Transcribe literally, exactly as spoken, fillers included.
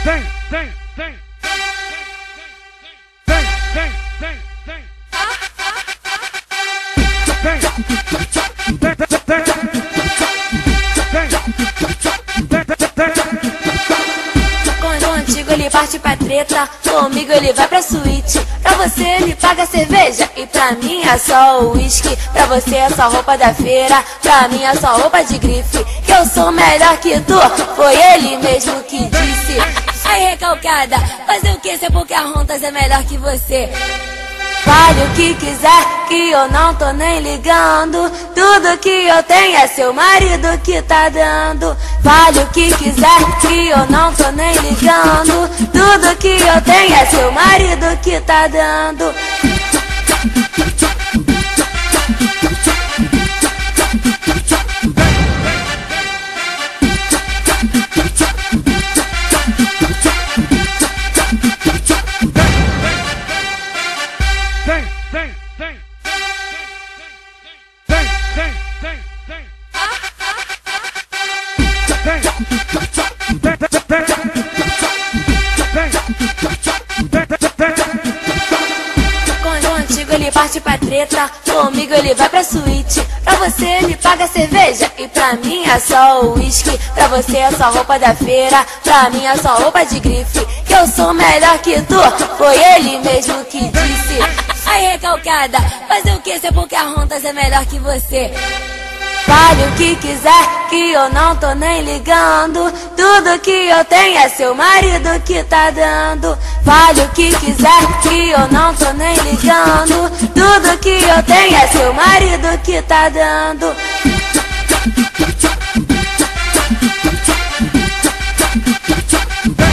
Vem, vem, vem. Vem, vem, vem, vem. Vem, vem, vem. Contigo ele parte pra treta, comigo ele vai pra suíte. Pra você ele paga cerveja e pra mim é só o uísque. Pra você é só roupa da feira, pra mim é só roupa de grife. Que eu sou melhor que tu, foi ele mesmo que disse. Aí recalcada, fazer o que se é porque a Rontas é melhor que você? Fale o que quiser, que eu não tô nem ligando. Tudo que eu tenho é seu marido que tá dando. Fale o que quiser, que eu não tô nem ligando. Tudo que eu tenho é seu marido que tá dando. Vem, vem, vem. Vem, vem, vem, vem. Vem, vem, vem, vem. Contigo ele parte pra treta, comigo ele vai pra suíte. Pra você ele paga cerveja e pra mim é só o uísque. Pra você é só roupa da feira, pra mim é só roupa de grife. Que eu sou melhor que tu, foi ele mesmo que disse. Aí recalcada, fazer o que se é porque a Rontas é melhor que você? Fale o que quiser, que eu não tô nem ligando. Tudo que eu tenho é seu marido que tá dando. Fale o que quiser, que eu não tô nem ligando. Tudo que eu tenho é seu marido que tá dando. Vem,